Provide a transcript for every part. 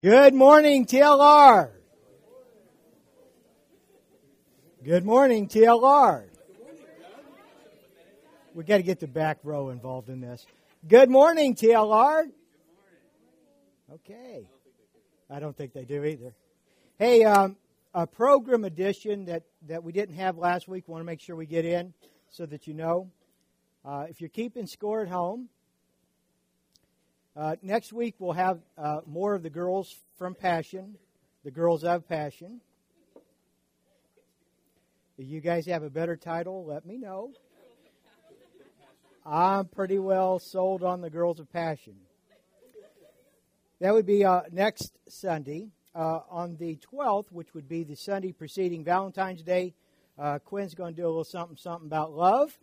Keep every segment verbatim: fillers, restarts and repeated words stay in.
Good morning, T L R. Good morning, T L R. We've got to get the back row involved in this. Good morning, T L R. Okay. I don't think they do either. Hey, um, a program edition that, that we didn't have last week, want to make sure we get in so that you know. Uh, if you're keeping score at home, Uh, next week we'll have uh, more of the girls from Passion, the girls of Passion. If you guys have a better title, let me know. I'm pretty well sold on the girls of Passion. That would be uh, next Sunday. Uh, on the twelfth, which would be the Sunday preceding Valentine's Day, uh, Quinn's going to do a little something, something about love.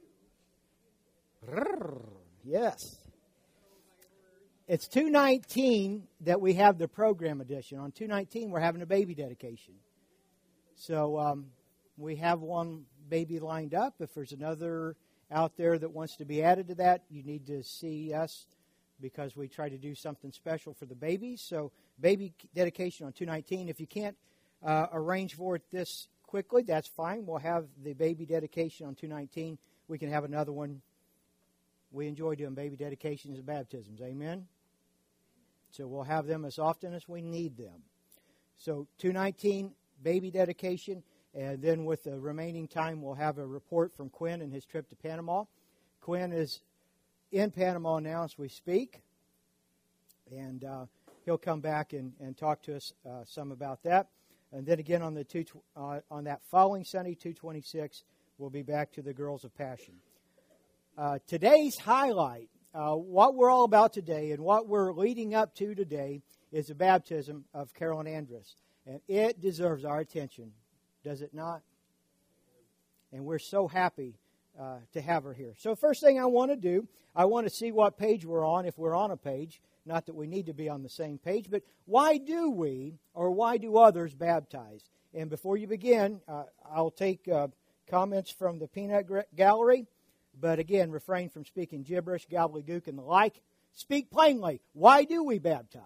Yes. It's two nineteen that we have the program edition. On two nineteen, we're having a baby dedication. So um, we have one baby lined up. If there's another out there that wants to be added to that, you need to see us because we try to do something special for the babies. So baby dedication on two nineteen. If you can't uh, arrange for it this quickly, that's fine. We'll have the baby dedication on two nineteen. We can have another one. We enjoy doing baby dedications and baptisms. Amen? So we'll have them as often as we need them. So two nineteen, baby dedication. And then with the remaining time, we'll have a report from Quinn and his trip to Panama. Quinn is in Panama now as we speak. And uh, he'll come back and, and talk to us uh, some about that. And then again on the two, uh, on that following Sunday, two twenty-six, we'll be back to the Girls of Passion. Uh, today's highlight, uh, what we're all about today and what we're leading up to today is the baptism of Carolyn Andrus. And it deserves our attention, does it not? And we're so happy uh, to have her here. So first thing I want to do, I want to see what page we're on, if we're on a page. Not that we need to be on the same page, but why do we or why do others baptize? And before you begin, uh, I'll take uh, comments from the peanut gallery. But again, refrain from speaking gibberish, gobbledygook, and the like. Speak plainly. Why do we baptize?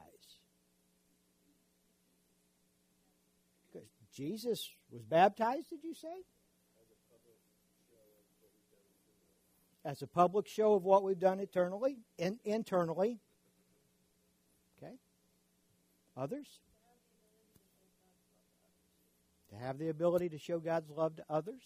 Because Jesus was baptized, did you say? As a public show of what we've done eternally, in, internally. Okay. Others? To have the ability to show God's love to others.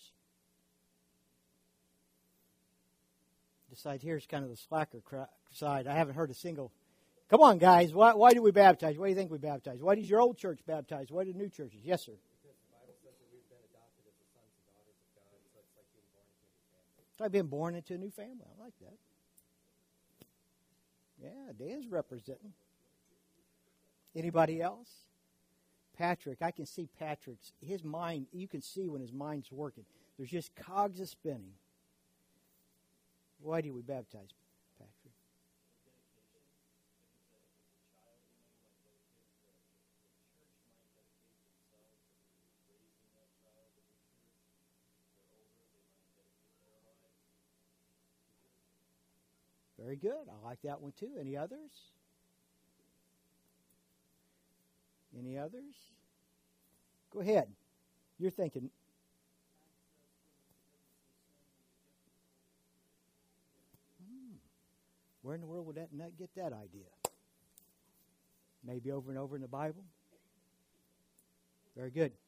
This side here is kind of the slacker side. I haven't heard a single. Come on, guys. Why, why do we baptize? Why do you think we baptize? Why does your old church baptize? Why do new churches? Yes, sir. Because the Bible says that we've been adopted as the sons and daughters of God, so it's like being born into a new family. It's like being born into a new family. I like that. Yeah, Dan's representing. Anybody else? Patrick, I can see Patrick's, his mind, you can see when his mind's working. There's just cogs of spinning. Why do we baptize, Patrick? Very good. I like that one too. Any others? Any others? Go ahead. You're thinking. Where in the world would that nut get that idea? Maybe over and over in the Bible? Very good.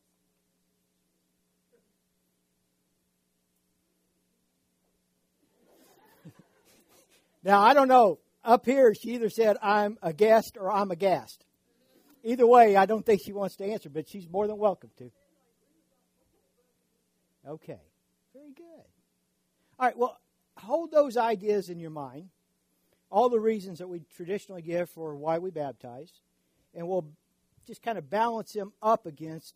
Now, I don't know. Up here, she either said, I'm a guest or I'm aghast. Either way, I don't think she wants to answer, but she's more than welcome to. Okay. Very good. All right, well, hold those ideas in your mind. All the reasons that we traditionally give for why we baptize, and we'll just kind of balance them up against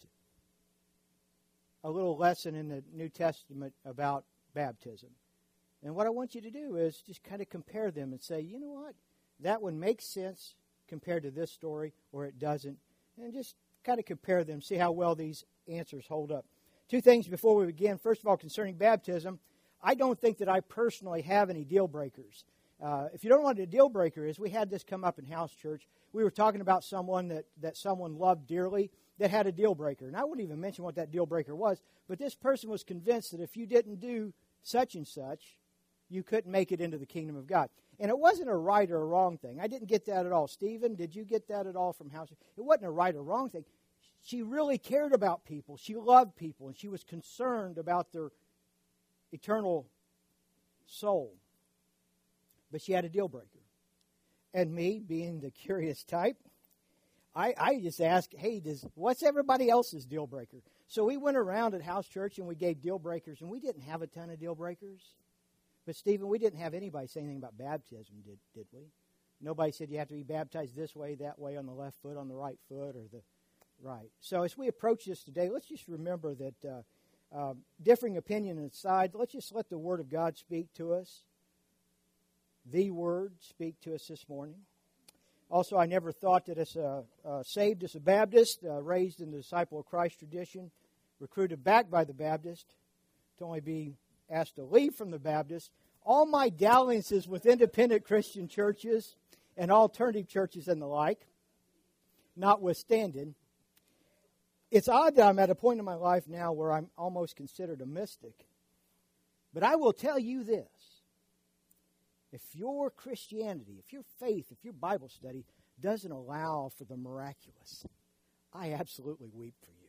a little lesson in the New Testament about baptism. And what I want you to do is just kind of compare them and say, you know what, that one makes sense compared to this story, or it doesn't, and just kind of compare them, see how well these answers hold up. Two things before we begin. First of all, concerning baptism, I don't think that I personally have any deal breakers. Uh, if you don't know what a deal breaker is, we had this come up in house church. We were talking about someone that, that someone loved dearly that had a deal breaker. And I wouldn't even mention what that deal breaker was, but this person was convinced that if you didn't do such and such, you couldn't make it into the kingdom of God. And it wasn't a right or a wrong thing. I didn't get that at all. Stephen, did you get that at all from house? It wasn't a right or wrong thing. She really cared about people. She loved people, and she was concerned about their eternal soul. But she had a deal breaker. And me, being the curious type, I, I just asked, hey, does, what's everybody else's deal breaker? So we went around at house church and we gave deal breakers, and we didn't have a ton of deal breakers. But, Stephen, we didn't have anybody say anything about baptism, did, did we? Nobody said you have to be baptized this way, that way, on the left foot, on the right foot, or the right. So as we approach this today, let's just remember that uh, uh, differing opinion aside, let's just let the Word of God speak to us. The Word speak to us this morning. Also, I never thought that as a uh, saved as a Baptist, uh, raised in the Disciple of Christ tradition, recruited back by the Baptist, to only be asked to leave from the Baptist, all my dalliances with independent Christian churches and alternative churches and the like, notwithstanding, it's odd that I'm at a point in my life now where I'm almost considered a mystic. But I will tell you this. If your Christianity, if your faith, if your Bible study doesn't allow for the miraculous, I absolutely weep for you.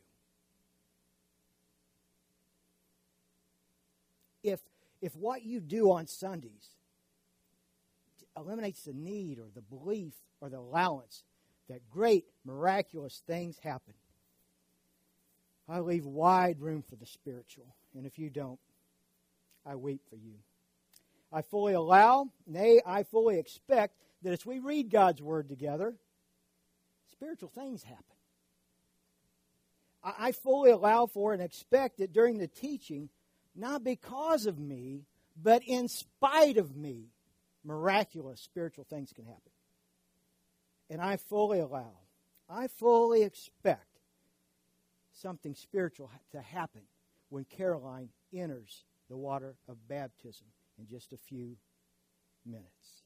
If, if what you do on Sundays eliminates the need or the belief or the allowance that great miraculous things happen, I leave wide room for the spiritual. And if you don't, I weep for you. I fully allow, nay, I fully expect that as we read God's Word together, spiritual things happen. I fully allow for and expect that during the teaching, not because of me, but in spite of me, miraculous spiritual things can happen. And I fully allow, I fully expect something spiritual to happen when Caroline enters the water of baptism in just a few minutes.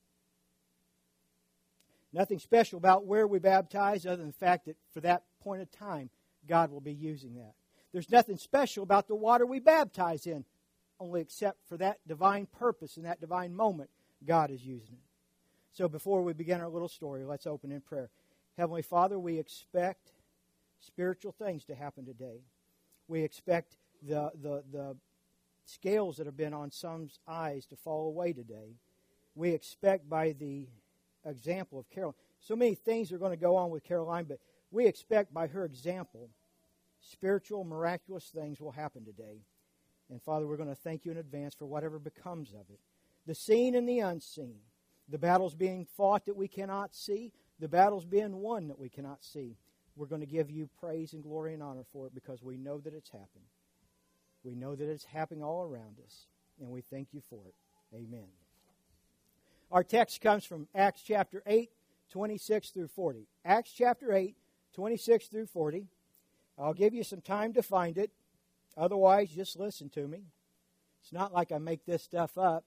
Nothing special about where we baptize other than the fact that for that point of time, God will be using that. There's nothing special about the water we baptize in, only except for that divine purpose and that divine moment, God is using it. So before we begin our little story, let's open in prayer. Heavenly Father, we expect spiritual things to happen today. We expect the, the, the scales that have been on some's eyes to fall away today. We expect by the example of Caroline. So many things are going to go on with Caroline, but we expect by her example, spiritual, miraculous things will happen today. And Father, we're going to thank you in advance for whatever becomes of it. The seen and the unseen. The battles being fought that we cannot see. The battles being won that we cannot see. We're going to give you praise and glory and honor for it because we know that it's happened. We know that it's happening all around us. And we thank you for it. Amen. Our text comes from Acts chapter eight, twenty-six through forty. Acts chapter eight, twenty-six through forty. I'll give you some time to find it. Otherwise, just listen to me. It's not like I make this stuff up.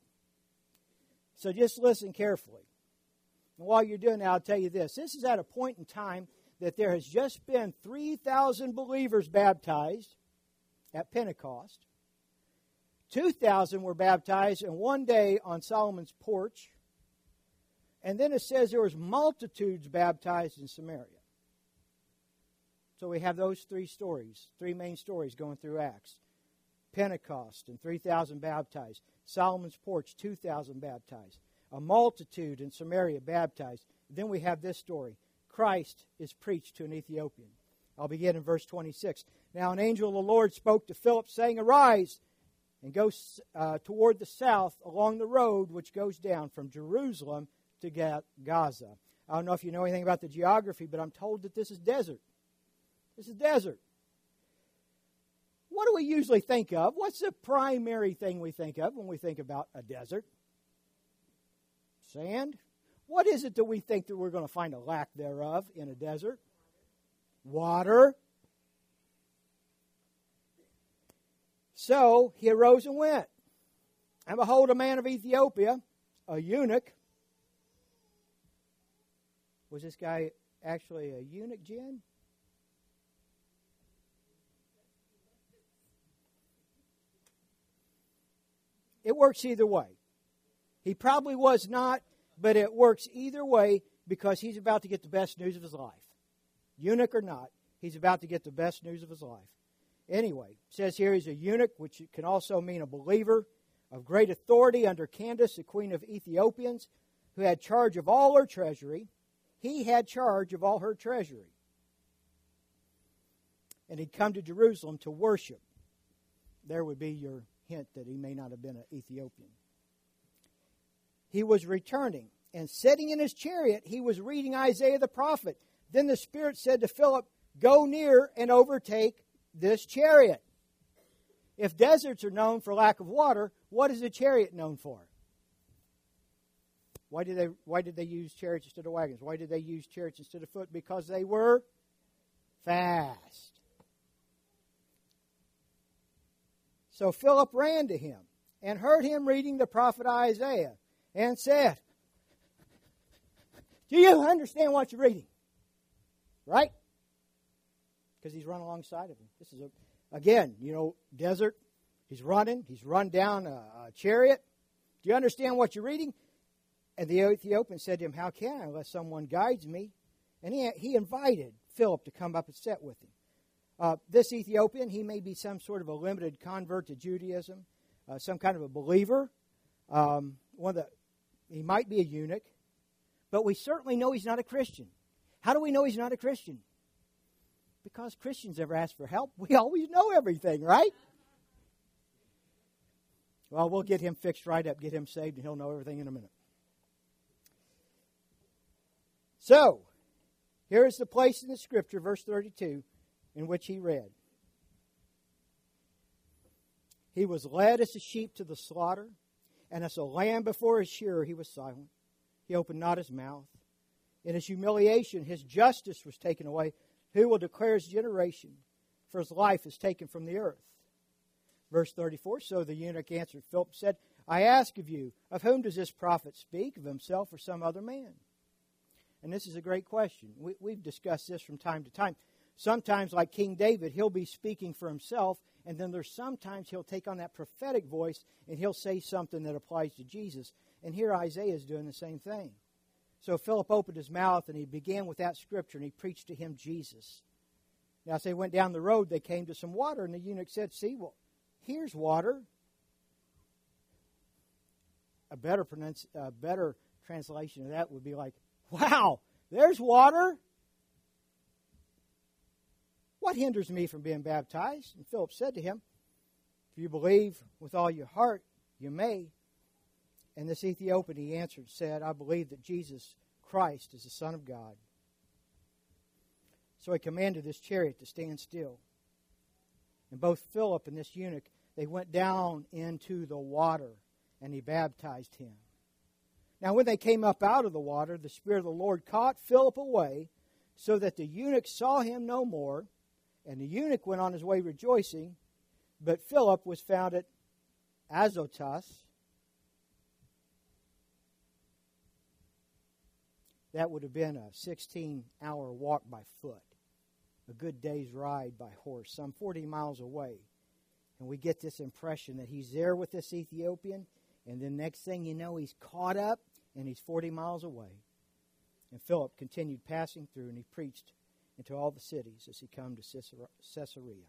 So just listen carefully. And while you're doing that, I'll tell you this. This is at a point in time that there has just been three thousand believers baptized at Pentecost. two thousand were baptized in one day on Solomon's porch. And then it says there was multitudes baptized in Samaria. So we have those three stories, three main stories going through Acts. Pentecost and three thousand baptized. Solomon's porch, two thousand baptized. A multitude in Samaria baptized. Then we have this story. Christ is preached to an Ethiopian. I'll begin in verse twenty-six. Now an angel of the Lord spoke to Philip, saying, Arise and go uh, toward the south along the road which goes down from Jerusalem to Gaza. I don't know if you know anything about the geography, but I'm told that this is desert. This is desert. What do we usually think of? What's the primary thing we think of when we think about a desert? Sand. What is it that we think that we're going to find a lack thereof in a desert? Water. So he arose and went. And behold, a man of Ethiopia, a eunuch. Was this guy actually a eunuch, Jen? It works either way. He probably was not, but it works either way because he's about to get the best news of his life. Eunuch or not, he's about to get the best news of his life. Anyway, it says here he's a eunuch, which can also mean a believer of great authority under Candace, the queen of Ethiopians, who had charge of all her treasury. He had charge of all her treasury. And he'd come to Jerusalem to worship. There would be your hint that he may not have been an Ethiopian. He was returning, and sitting in his chariot, he was reading Isaiah the prophet. Then the Spirit said to Philip, "Go near and overtake this chariot." If deserts are known for lack of water, what is a chariot known for? Why did they, why did they use chariots instead of wagons? Why did they use chariots instead of foot? Because they were fast. So Philip ran to him and heard him reading the prophet Isaiah and said, "Do you understand what you're reading?" Right? Because he's run alongside of him. This is, a, again, you know, desert. He's running. He's run down a, a chariot. Do you understand what you're reading? And the Ethiopian said to him, "How can I unless someone guides me?" And he, he invited Philip to come up and sit with him. Uh, this Ethiopian, he may be some sort of a limited convert to Judaism, uh, some kind of a believer. Um, one of the, he might be a eunuch, but we certainly know he's not a Christian. How do we know he's not a Christian? Because Christians never ask for help. We always know everything, right? Well, we'll get him fixed right up, get him saved, and he'll know everything in a minute. So, here is the place in the Scripture, verse thirty-two, in which he read. He was led as a sheep to the slaughter, and as a lamb before his shearer he was silent. He opened not his mouth. In his humiliation his justice was taken away. Who will declare his generation? For his life is taken from the earth. Verse thirty-four, so the eunuch answered Philip, said, "I ask of you, of whom does this prophet speak, of himself or some other man?" And this is a great question. We, we've discussed this from time to time. Sometimes, like King David, he'll be speaking for himself, and then there's sometimes he'll take on that prophetic voice, and he'll say something that applies to Jesus. And here Isaiah is doing the same thing. So Philip opened his mouth, and he began with that scripture, and he preached to him Jesus. Now, as they went down the road, they came to some water, and the eunuch said, "See, well, here's water." A better, pronunci- a better translation of that would be like, "Wow, there's water. What hinders me from being baptized?" And Philip said to him, "If you believe with all your heart, you may." And this Ethiopian, he answered, said, "I believe that Jesus Christ is the Son of God." So he commanded this chariot to stand still. And both Philip and this eunuch, they went down into the water, and he baptized him. Now when they came up out of the water, the Spirit of the Lord caught Philip away, so that the eunuch saw him no more. And the eunuch went on his way rejoicing, but Philip was found at Azotus. That would have been a sixteen-hour walk by foot, a good day's ride by horse, some forty miles away. And we get this impression that he's there with this Ethiopian, and then next thing you know, he's caught up, and he's forty miles away. And Philip continued passing through, and he preached into all the cities as he came to Caesarea.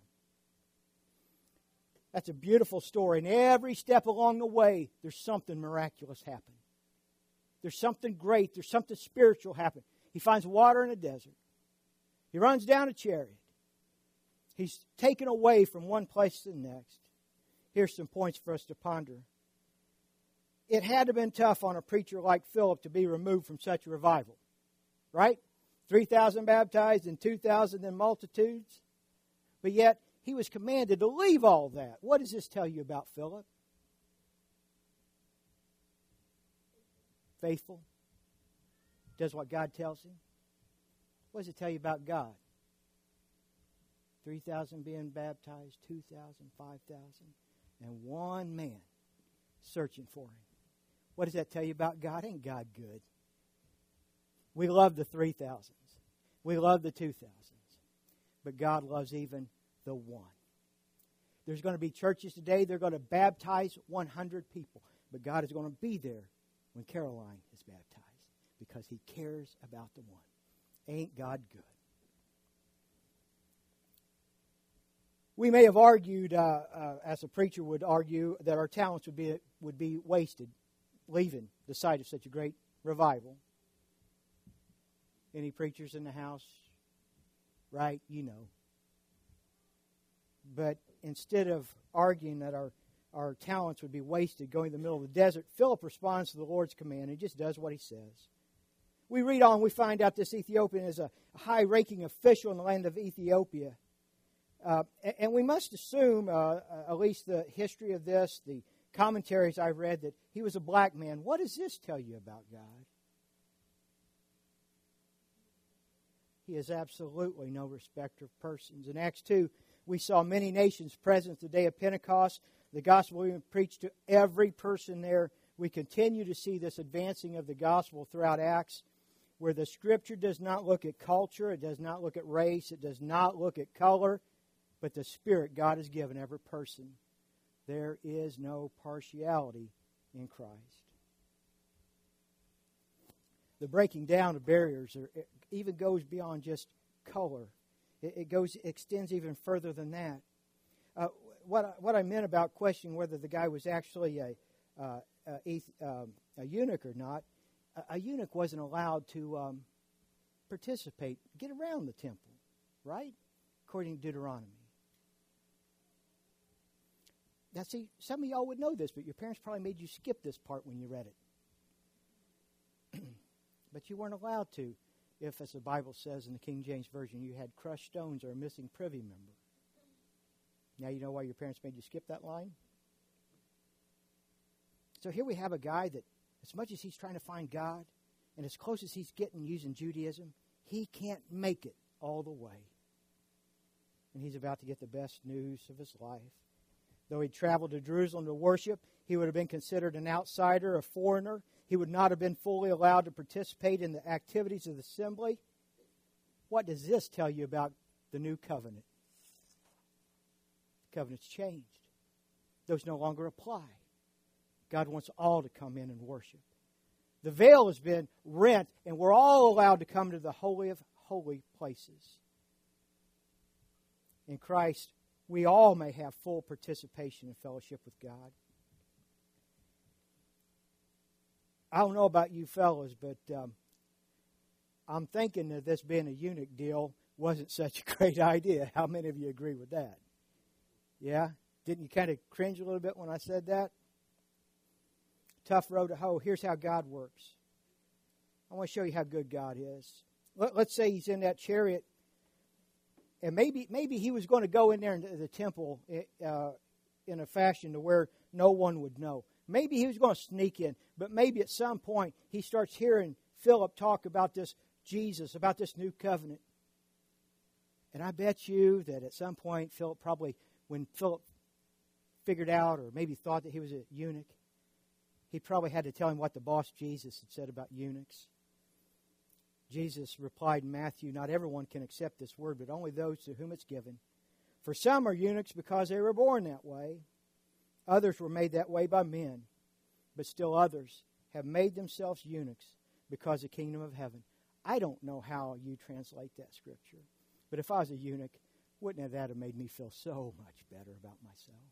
That's a beautiful story, and every step along the way, there's something miraculous happening. There's something great. There's something spiritual happen. He finds water in a desert. He runs down a chariot. He's taken away from one place to the next. Here's some points for us to ponder. It had to have been tough on a preacher like Philip to be removed from such a revival. Right? three thousand baptized and two thousand in multitudes. But yet, he was commanded to leave all that. What does this tell you about Philip? Faithful. Does what God tells him. What does it tell you about God? three thousand being baptized, two thousand, five thousand, and one man searching for him. What does that tell you about God? Ain't God good? We love the three thousands. We love the two thousands. But God loves even the one. There's going to be churches today, they're going to baptize one hundred people. But God is going to be there when Caroline is baptized because He cares about the one. Ain't God good? We may have argued, uh, uh, as a preacher would argue, that our talents would be would be wasted, leaving the site of such a great revival. Any preachers in the house? Right? You know. But instead of arguing that our, our talents would be wasted going to the middle of the desert, Philip responds to the Lord's command and just does what he says. We read on, we find out this Ethiopian is a high-ranking official in the land of Ethiopia. Uh, and we must assume, uh, at least the history of this, the commentaries I've read, that he was a black man. What does this tell you about God? He is absolutely no respecter of persons. In Acts two, we saw many nations present the day of Pentecost. The gospel being preached to every person there. We continue to see this advancing of the gospel throughout Acts, where the Scripture does not look at culture, it does not look at race, it does not look at color, but the Spirit God has given every person. There is no partiality in Christ. The breaking down of barriers are, even goes beyond just color. It, it goes extends even further than that. Uh, what what I meant about questioning whether the guy was actually a uh, a, um, a eunuch or not, a, a eunuch wasn't allowed to um, participate, get around the temple, right? According to Deuteronomy. Now, see, some of y'all would know this, but your parents probably made you skip this part when you read it. But you weren't allowed to if, as the Bible says in the King James Version, you had crushed stones or a missing privy member. Now you know why your parents made you skip that line? So here we have a guy that, as much as he's trying to find God, and as close as he's getting using Judaism, he can't make it all the way. And he's about to get the best news of his life. Though he traveled to Jerusalem to worship, he would have been considered an outsider, a foreigner. He would not have been fully allowed to participate in the activities of the assembly. What does this tell you about the new covenant? The covenant's changed. Those no longer apply. God wants all to come in and worship. The veil has been rent, and we're all allowed to come to the Holy of Holy Places. In Christ, we all may have full participation in fellowship with God. I don't know about you fellas, but um, I'm thinking that this being a eunuch deal wasn't such a great idea. How many of you agree with that? Yeah? Didn't you kind of cringe a little bit when I said that? Tough road to hoe. Here's how God works. I want to show you how good God is. Let, let's say he's in that chariot, and maybe maybe he was going to go in there into the temple uh, in a fashion to where no one would know. Maybe he was going to sneak in, but maybe at some point he starts hearing Philip talk about this Jesus, about this new covenant. And I bet you that at some point Philip probably, when Philip figured out or maybe thought that he was a eunuch, he probably had to tell him what the boss Jesus had said about eunuchs. Jesus replied in Matthew, "Not everyone can accept this word, but only those to whom it's given. For some are eunuchs because they were born that way. Others were made that way by men, but still others have made themselves eunuchs because of the kingdom of heaven." I don't know how you translate that scripture, but if I was a eunuch, wouldn't that have made me feel so much better about myself?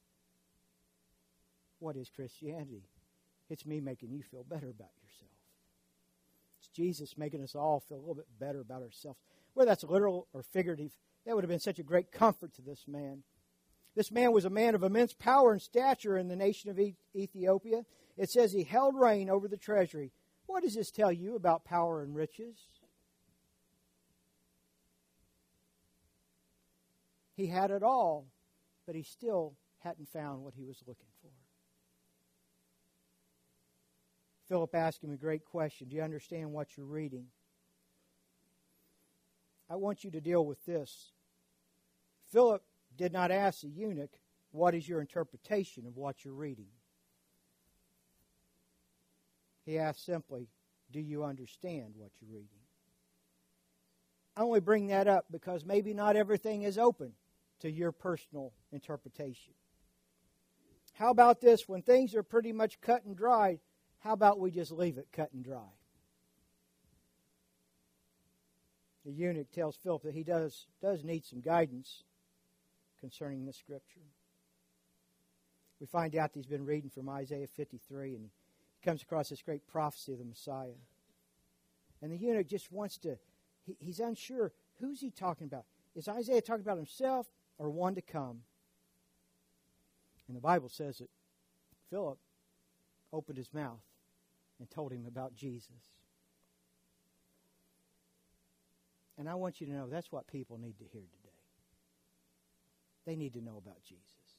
What is Christianity? It's me making you feel better about yourself. It's Jesus making us all feel a little bit better about ourselves. Whether that's literal or figurative, that would have been such a great comfort to this man. This man was a man of immense power and stature in the nation of Ethiopia. It says he held reign over the treasury. What does this tell you about power and riches? He had it all, but he still hadn't found what he was looking for. Philip asked him a great question. Do you understand what you're reading? I want you to deal with this. Philip did not ask the eunuch, what is your interpretation of what you're reading? He asks simply, do you understand what you're reading? I only bring that up because maybe not everything is open to your personal interpretation. How about this? When things are pretty much cut and dry, how about we just leave it cut and dry? The eunuch tells Philip that he does, does need some guidance concerning this scripture. We find out that he's been reading from Isaiah fifty-three, and he comes across this great prophecy of the Messiah. And the eunuch just wants to, he, he's unsure, who's he talking about? Is Isaiah talking about himself or one to come? And the Bible says that Philip opened his mouth and told him about Jesus. And I want you to know that's what people need to hear today. They need to know about Jesus.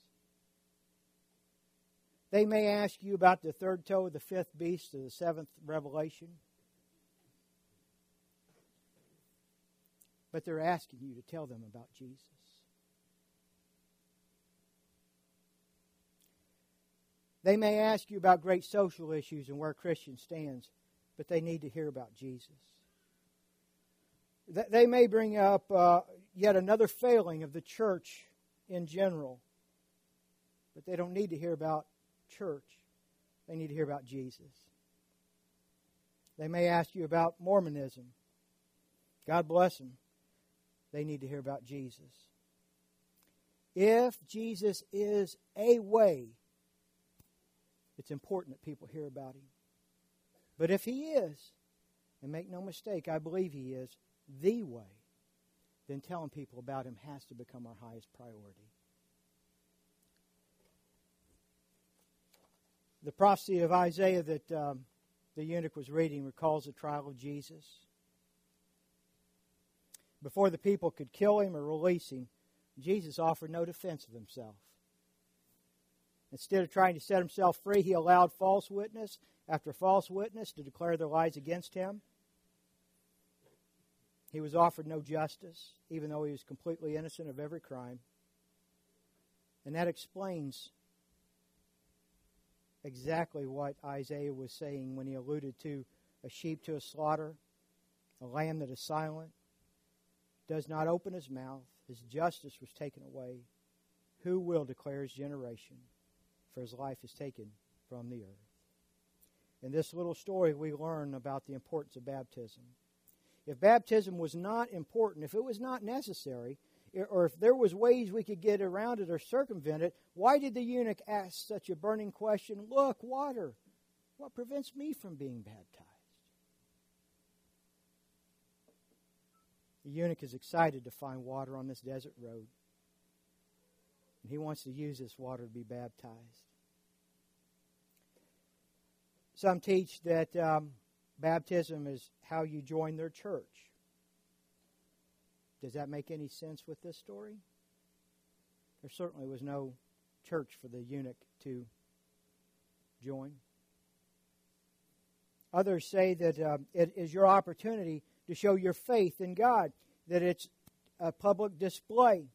They may ask you about the third toe of the fifth beast of the seventh revelation. But they're asking you to tell them about Jesus. They may ask you about great social issues and where Christian stands, but they need to hear about Jesus. They may bring up uh, yet another failing of the church in general, but they don't need to hear about church. They need to hear about Jesus. They may ask you about Mormonism. God bless them. They need to hear about Jesus. If Jesus is a way, it's important that people hear about Him. But if He is, and make no mistake, I believe He is the way, then telling people about Him has to become our highest priority. The prophecy of Isaiah that um, the eunuch was reading recalls the trial of Jesus. Before the people could kill Him or release Him, Jesus offered no defense of Himself. Instead of trying to set Himself free, He allowed false witness after false witness to declare their lies against Him. He was offered no justice, even though He was completely innocent of every crime. And that explains exactly what Isaiah was saying when he alluded to a sheep to a slaughter, a lamb that is silent, does not open his mouth, his justice was taken away. Who will declare his generation? For his life is taken from the earth. In this little story, we learn about the importance of baptism. If baptism was not important, if it was not necessary, or if there was ways we could get around it or circumvent it, why did the eunuch ask such a burning question? Look, water. What prevents me from being baptized? The eunuch is excited to find water on this desert road. And he wants to use this water to be baptized. Some teach that um, baptism is how you join their church. Does that make any sense with this story? There certainly was no church for the eunuch to join. Others say that uh, it is your opportunity to show your faith in God, that it's a public display.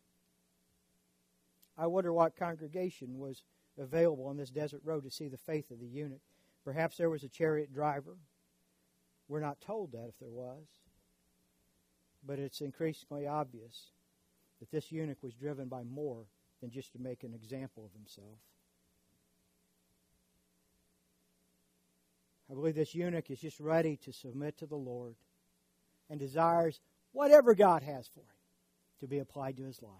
I wonder what congregation was available on this desert road to see the faith of the eunuch. Perhaps there was a chariot driver. We're not told that if there was. But it's increasingly obvious that this eunuch was driven by more than just to make an example of himself. I believe this eunuch is just ready to submit to the Lord and desires whatever God has for him to be applied to his life.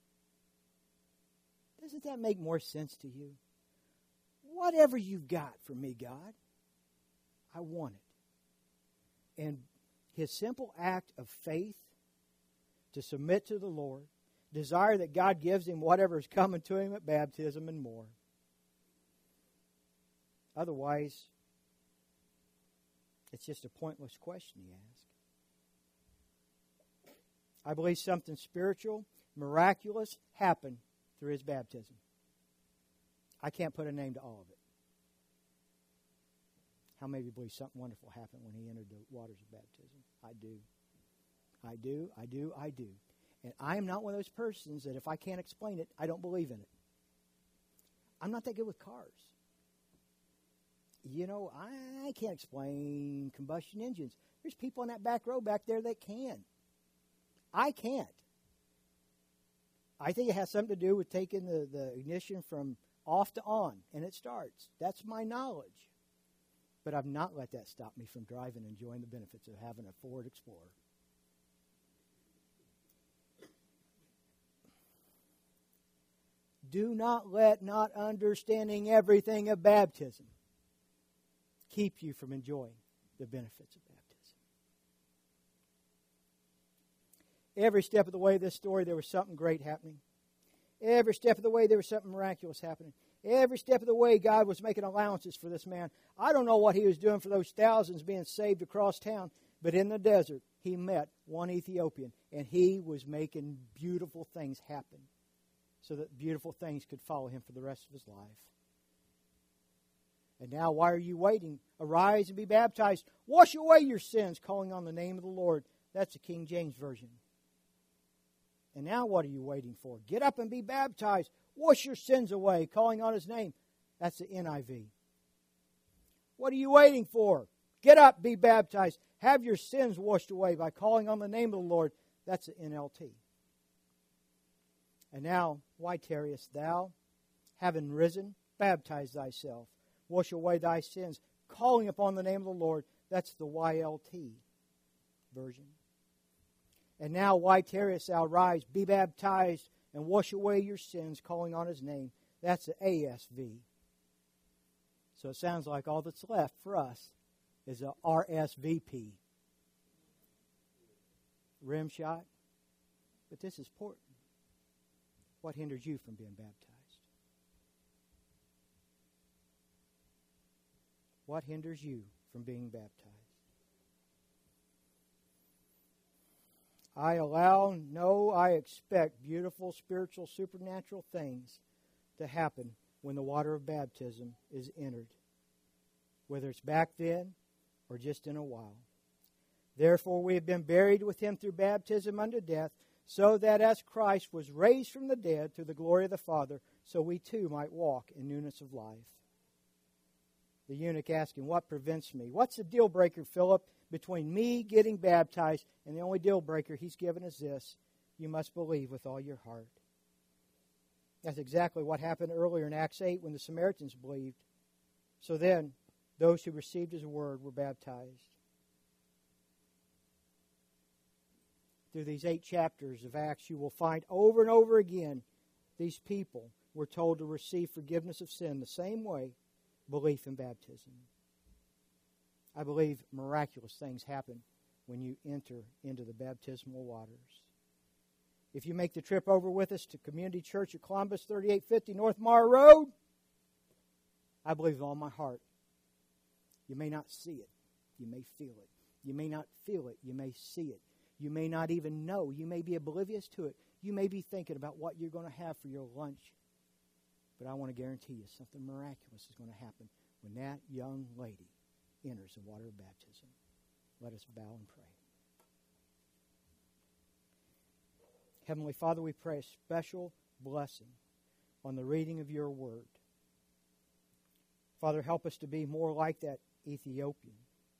Doesn't that make more sense to you? Whatever you've got for me, God, I want it. And his simple act of faith to submit to the Lord, desire that God gives him whatever is coming to him at baptism and more. Otherwise, it's just a pointless question he asked. I believe something spiritual, miraculous happened through his baptism. I can't put a name to all of it. How many of you believe something wonderful happened when he entered the waters of baptism? I do. I do, I do, I do. And I am not one of those persons that if I can't explain it, I don't believe in it. I'm not that good with cars. you know, I can't explain combustion engines. There's people in that back row back there that can. I can't. I think it has something to do with taking the, the ignition from off to on, and it starts. That's my knowledge. But I've not let that stop me from driving and enjoying the benefits of having a Ford Explorer. Do not let not understanding everything of baptism keep you from enjoying the benefits of baptism. Every step of the way of this story, there was something great happening. Every step of the way, there was something miraculous happening. Every step of the way, God was making allowances for this man. I don't know what he was doing for those thousands being saved across town, but in the desert, he met one Ethiopian, and he was making beautiful things happen so that beautiful things could follow him for the rest of his life. And now, why are you waiting? Arise and be baptized. Wash away your sins, calling on the name of the Lord. That's the King James Version. And now what are you waiting for? Get up and be baptized. Wash your sins away, calling on His name. That's the N I V. What are you waiting for? Get up, be baptized. Have your sins washed away by calling on the name of the Lord. That's the N L T. And now, why tarriest thou? Having risen, baptize thyself. Wash away thy sins, calling upon the name of the Lord. That's the Y L T version. And now, why tarriest thou? Rise, be baptized, and wash away your sins, calling on His name. That's the A S V. So it sounds like all that's left for us is a R S V P. Rim shot. But this is important. What hinders you from being baptized? What hinders you from being baptized? I allow, no, I expect beautiful spiritual supernatural things to happen when the water of baptism is entered, whether it's back then or just in a while. Therefore we have been buried with Him through baptism unto death, so that as Christ was raised from the dead through the glory of the Father, so we too might walk in newness of life. The eunuch asking, what prevents me? What's the deal breaker, Philip, between me getting baptized and the only deal breaker he's given is this: you must believe with all your heart. That's exactly what happened earlier in Acts eight when the Samaritans believed. So then, those who received His word were baptized. Through these eight chapters of Acts, you will find over and over again these people were told to receive forgiveness of sin the same way, belief in baptism. I believe miraculous things happen when you enter into the baptismal waters. If you make the trip over with us to Community Church of Columbus, thirty-eight fifty North Mara Road, I believe with all my heart. You may not see it. You may feel it. You may not feel it. You may see it. You may not even know. You may be oblivious to it. You may be thinking about what you're going to have for your lunch. But I want to guarantee you something miraculous is going to happen when that young lady enters the water of baptism. Let us bow and pray. Heavenly Father, we pray a special blessing on the reading of your word. Father, help us to be more like that Ethiopian.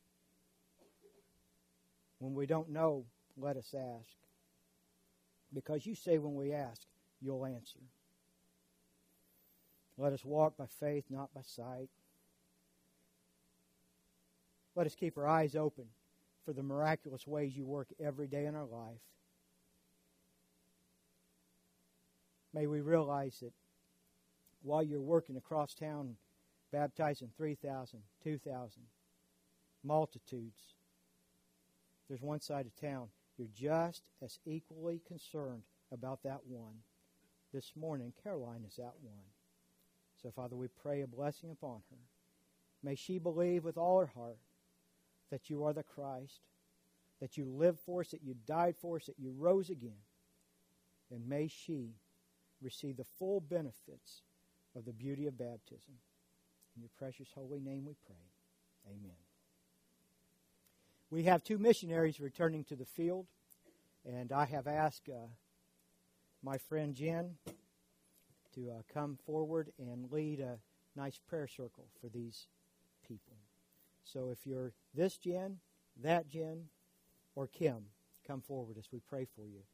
When we don't know, let us ask. Because you say when we ask, you'll answer. Let us walk by faith, not by sight. Let us keep our eyes open for the miraculous ways you work every day in our life. May we realize that while you're working across town, baptizing three thousand, two thousand, multitudes, there's one side of town. You're just as equally concerned about that one. This morning, Caroline is that one. So, Father, we pray a blessing upon her. May she believe with all her heart that you are the Christ, that you lived for us, that you died for us, that you rose again. And may she receive the full benefits of the beauty of baptism. In your precious holy name we pray. Amen. We have two missionaries returning to the field, and I have asked uh, my friend Jen to uh, come forward and lead a nice prayer circle for these people. So if you're this Jen, that Jen, or Kim, come forward as we pray for you.